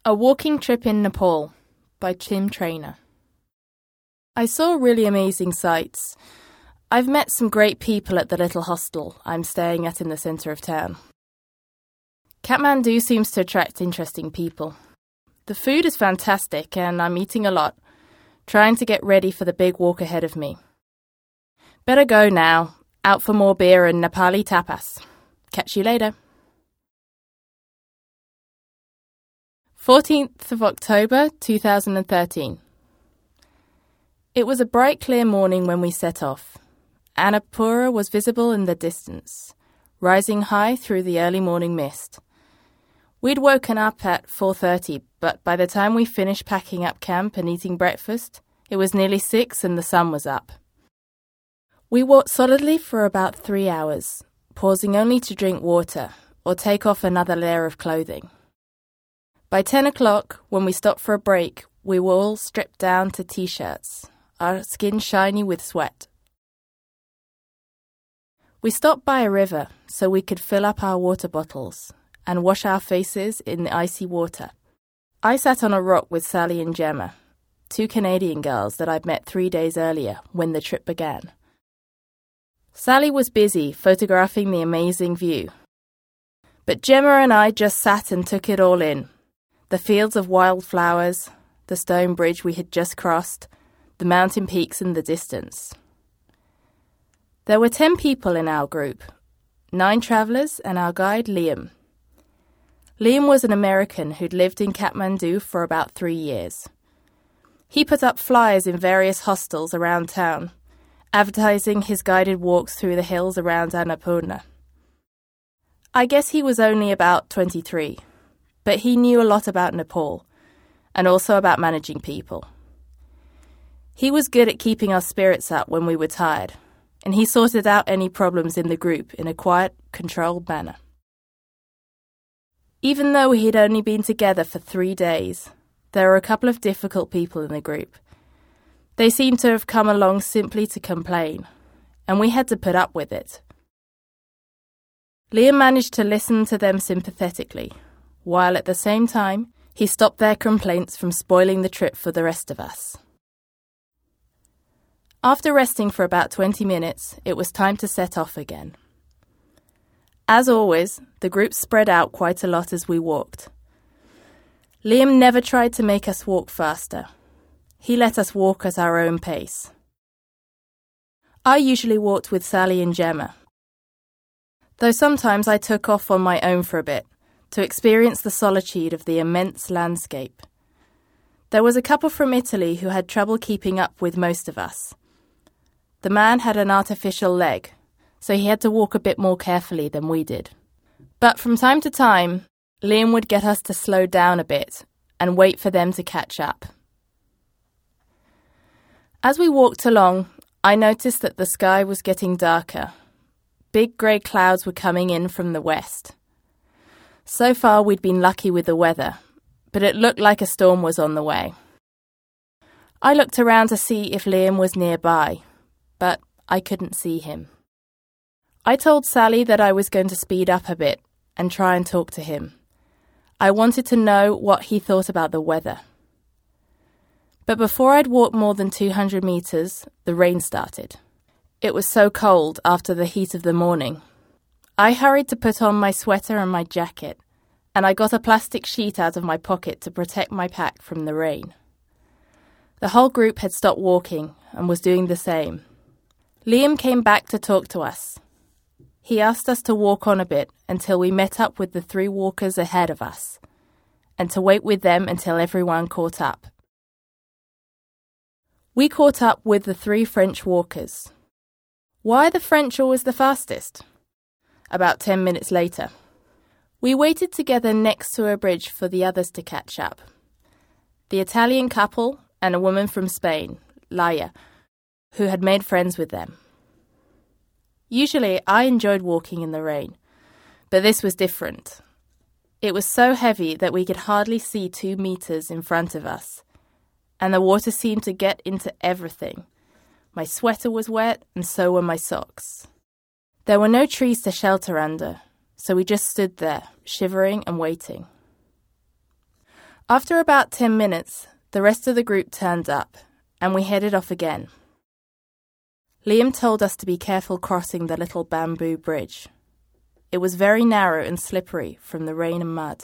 A Walking Trip in Nepal by Tim Traynor. I saw really amazing sights. I've met some great people at the little hostel I'm staying at in the centre of town. Kathmandu seems to attract interesting people. The food is fantastic and I'm eating a lot, trying to get ready for the big walk ahead of me. Better go now, out for more beer and Nepali tapas. Catch you later. 14th of October 2013. It was a bright, clear morning when we set off. Annapurna was visible in the distance, rising high through the early morning mist. We'd woken up at 4:30, but by the time we finished packing up camp and eating breakfast, it was nearly 6 and the sun was up. We walked solidly for about 3 hours, pausing only to drink water or take off another layer of clothing. By 10 o'clock, when we stopped for a break, we were all stripped down to T-shirts, our skin shiny with sweat. We stopped by a river so we could fill up our water bottles and wash our faces in the icy water. I sat on a rock with Sally and Gemma, 2 Canadian girls that I'd met 3 days earlier when the trip began. Sally was busy photographing the amazing view, but Gemma and I just sat and took it all in. The fields of wildflowers, the stone bridge we had just crossed, the mountain peaks in the distance. There were 10 people in our group, 9 travellers and our guide Liam. Liam was an American who'd lived in Kathmandu for about 3 years. He put up flyers in various hostels around town, advertising his guided walks through the hills around Annapurna. I guess he was only about 23. But he knew a lot about Nepal, and also about managing people. He was good at keeping our spirits up when we were tired, and he sorted out any problems in the group in a quiet, controlled manner. Even though we had only been together for 3 days, there were a couple of difficult people in the group. They seemed to have come along simply to complain, and we had to put up with it. Liam managed to listen to them sympathetically, while at the same time, he stopped their complaints from spoiling the trip for the rest of us. After resting for about 20 minutes, it was time to set off again. As always, the group spread out quite a lot as we walked. Liam never tried to make us walk faster. He let us walk at our own pace. I usually walked with Sally and Gemma, though sometimes I took off on my own for a bit, to experience the solitude of the immense landscape. There was a couple from Italy who had trouble keeping up with most of us. The man had an artificial leg, so he had to walk a bit more carefully than we did. But from time to time, Liam would get us to slow down a bit and wait for them to catch up. As we walked along, I noticed that the sky was getting darker. Big grey clouds were coming in from the west. So far we'd been lucky with the weather, but it looked like a storm was on the way. I looked around to see if Liam was nearby, but I couldn't see him. I told Sally that I was going to speed up a bit and try and talk to him. I wanted to know what he thought about the weather. But before I'd walked more than 200 metres, the rain started. It was so cold after the heat of the morning. I hurried to put on my sweater and my jacket, and I got a plastic sheet out of my pocket to protect my pack from the rain. The whole group had stopped walking and was doing the same. Liam came back to talk to us. He asked us to walk on a bit until we met up with the 3 walkers ahead of us, and to wait with them until everyone caught up. We caught up with the 3 French walkers. Why are the French always the fastest? About 10 minutes later. We waited together next to a bridge for the others to catch up. The Italian couple and a woman from Spain, Laia, who had made friends with them. Usually I enjoyed walking in the rain, but this was different. It was so heavy that we could hardly see 2 meters in front of us, and the water seemed to get into everything. My sweater was wet, and so were my socks. There were no trees to shelter under, so we just stood there, shivering and waiting. After about 10 minutes, the rest of the group turned up, and we headed off again. Liam told us to be careful crossing the little bamboo bridge. It was very narrow and slippery from the rain and mud.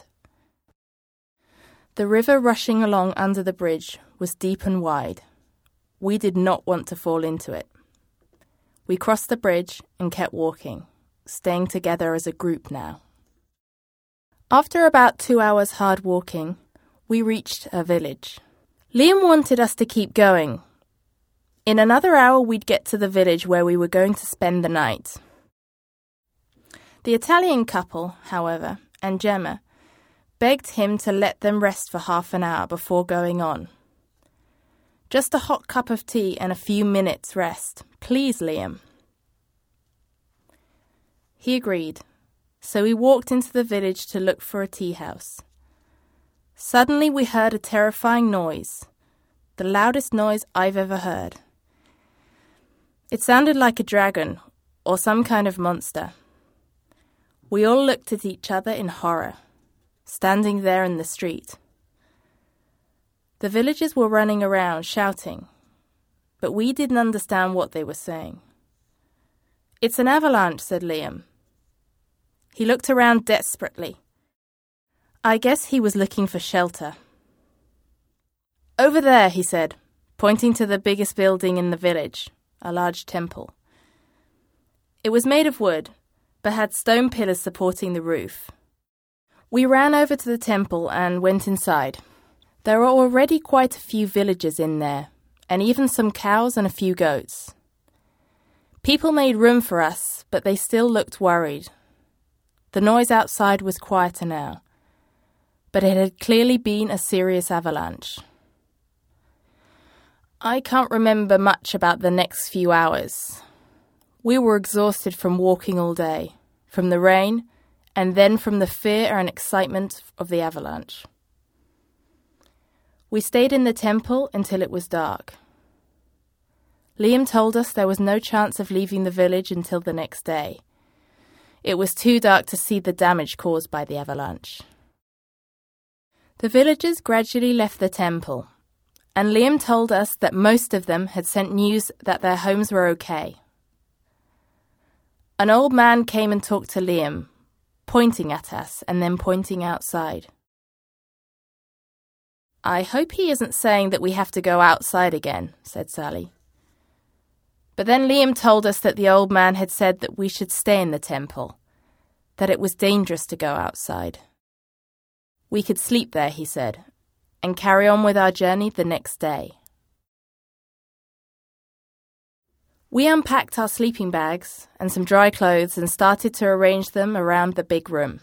The river rushing along under the bridge was deep and wide. We did not want to fall into it. We crossed the bridge and kept walking, staying together as a group now. After about 2 hours hard walking, we reached a village. Liam wanted us to keep going. In another hour we'd get to the village where we were going to spend the night. The Italian couple, however, and Gemma, begged him to let them rest for half an hour before going on. Just a hot cup of tea and a few minutes rest. Please, Liam. He agreed, so we walked into the village to look for a tea house. Suddenly we heard a terrifying noise, the loudest noise I've ever heard. It sounded like a dragon or some kind of monster. We all looked at each other in horror, standing there in the street. The villagers were running around shouting, but we didn't understand what they were saying. "It's an avalanche," said Liam. He looked around desperately. I guess he was looking for shelter. "Over there," he said, pointing to the biggest building in the village, a large temple. It was made of wood, but had stone pillars supporting the roof. We ran over to the temple and went inside. There were already quite a few villagers in there, and even some cows and a few goats. People made room for us, but they still looked worried. The noise outside was quieter now, but it had clearly been a serious avalanche. I can't remember much about the next few hours. We were exhausted from walking all day, from the rain, and then from the fear and excitement of the avalanche. We stayed in the temple until it was dark. Liam told us there was no chance of leaving the village until the next day. It was too dark to see the damage caused by the avalanche. The villagers gradually left the temple, and Liam told us that most of them had sent news that their homes were okay. An old man came and talked to Liam, pointing at us and then pointing outside. "I hope he isn't saying that we have to go outside again," said Sally. But then Liam told us that the old man had said that we should stay in the temple, that it was dangerous to go outside. We could sleep there, he said, and carry on with our journey the next day. We unpacked our sleeping bags and some dry clothes and started to arrange them around the big room.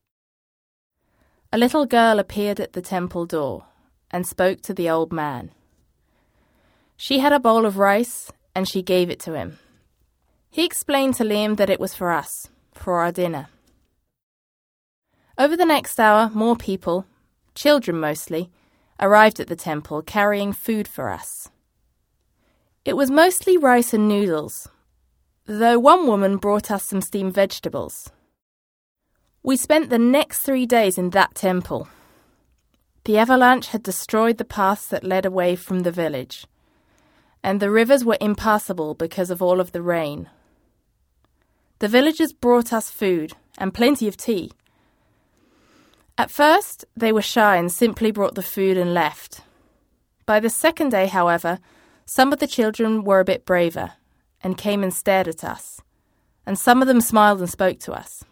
A little girl appeared at the temple door and spoke to the old man. She had a bowl of rice and she gave it to him. He explained to Liam that it was for us, for our dinner. Over the next hour, more people, children mostly, arrived at the temple carrying food for us. It was mostly rice and noodles, though one woman brought us some steamed vegetables. We spent the next 3 days in that temple. The avalanche had destroyed the paths that led away from the village, and the rivers were impassable because of all of the rain. The villagers brought us food and plenty of tea. At first, they were shy and simply brought the food and left. By the second day, however, some of the children were a bit braver and came and stared at us, and some of them smiled and spoke to us.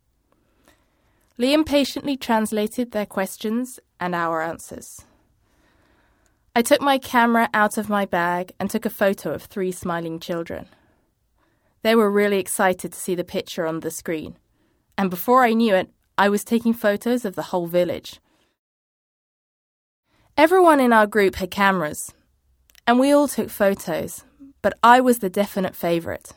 Liam patiently translated their questions and our answers. I took my camera out of my bag and took a photo of 3 smiling children. They were really excited to see the picture on the screen, and before I knew it, I was taking photos of the whole village. Everyone in our group had cameras, and we all took photos, but I was the definite favourite.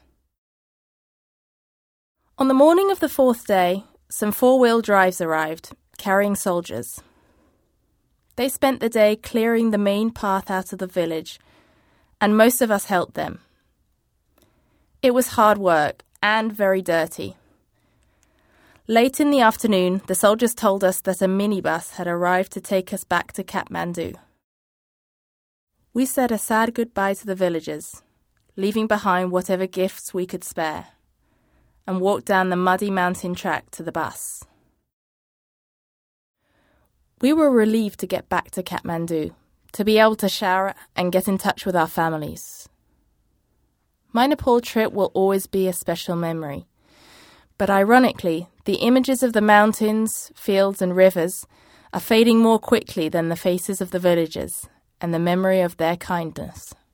On the morning of the 4th day, some 4-wheel drives arrived, carrying soldiers. They spent the day clearing the main path out of the village, and most of us helped them. It was hard work and very dirty. Late in the afternoon, the soldiers told us that a minibus had arrived to take us back to Kathmandu. We said a sad goodbye to the villagers, leaving behind whatever gifts we could spare, and walked down the muddy mountain track to the bus. We were relieved to get back to Kathmandu, to be able to shower and get in touch with our families. My Nepal trip will always be a special memory. But ironically, the images of the mountains, fields and rivers are fading more quickly than the faces of the villagers and the memory of their kindness.